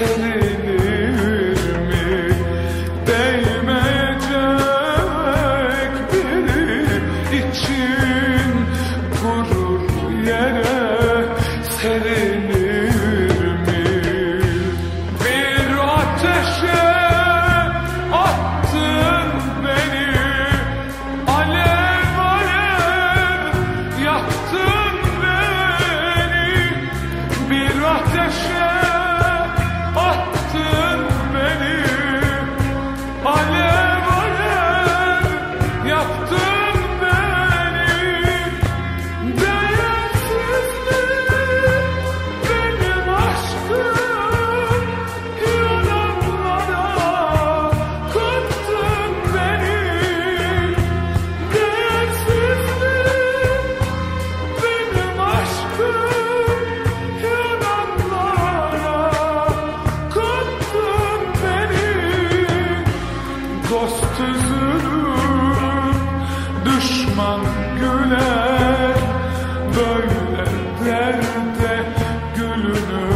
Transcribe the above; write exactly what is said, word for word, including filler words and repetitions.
serilir mi? Değmeyecek biri için gurur yere serilir mi? Bir ateşe attın beni, alev alev yaktın beni. Bir ateşe attın beni, alev alev yaktın beni. Değersizlik benim aşkım, yalanlara kattın beni. Değersizlik benim aşkım, yalanlara kattın beni. Dost üzülür, düşman güler, böyle derde gülünür.